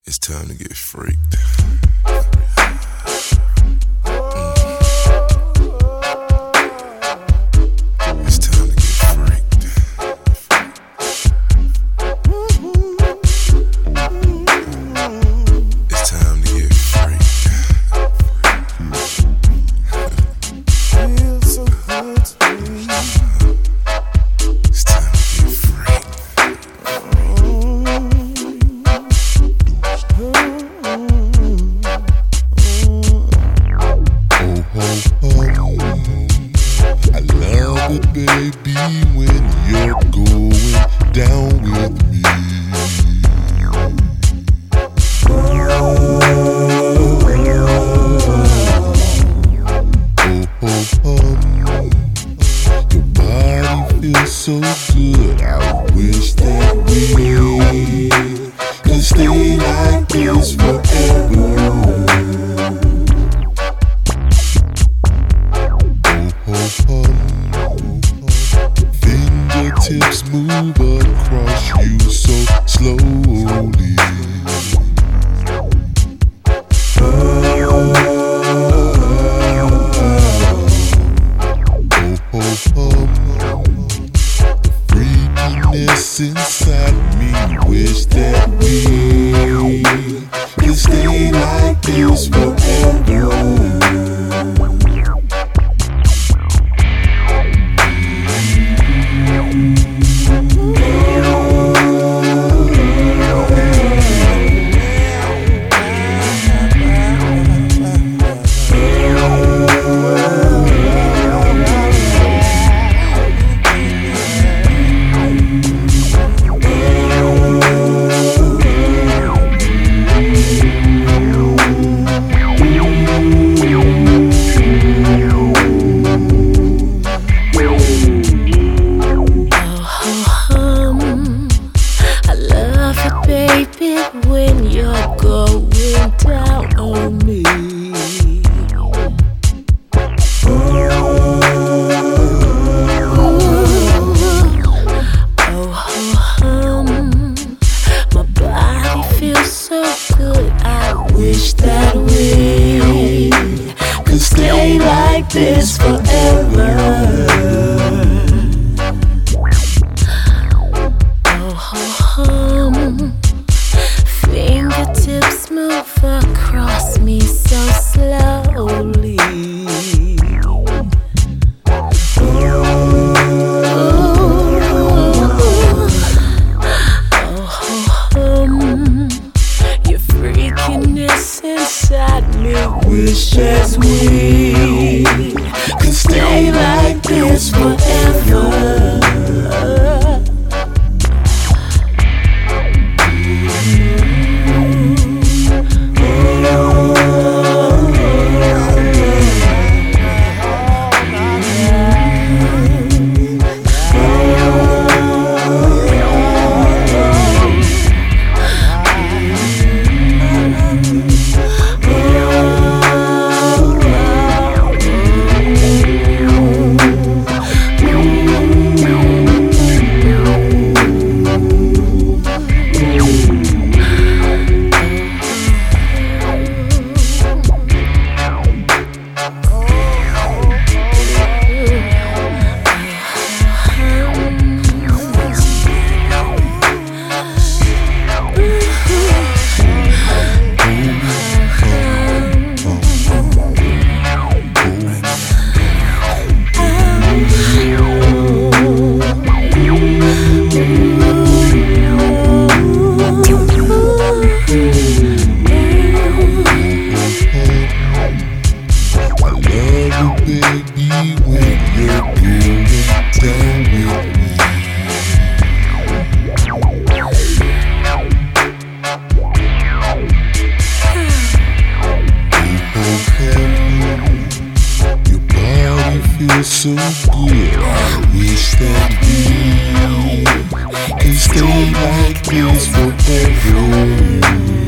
It's time to get freaked. It's time to get freaked. It's time to get freaked. Feels so good to me. It's time to get freaked. I love it, baby, when you're going down with me. Your body feels so good. I wish that we could stay like this forever. Fingertips move across you so slowly. The freakiness inside me wish that we could stay like this forever. When you're going down on me, my body feels so good. I wish that we could stay like this forever. Fingertips move across me so slowly. Your freakiness inside me wishes we could stay like this forever. Baby, when you're going down with me. Your body feels so good. I wish that we could stay like this forever.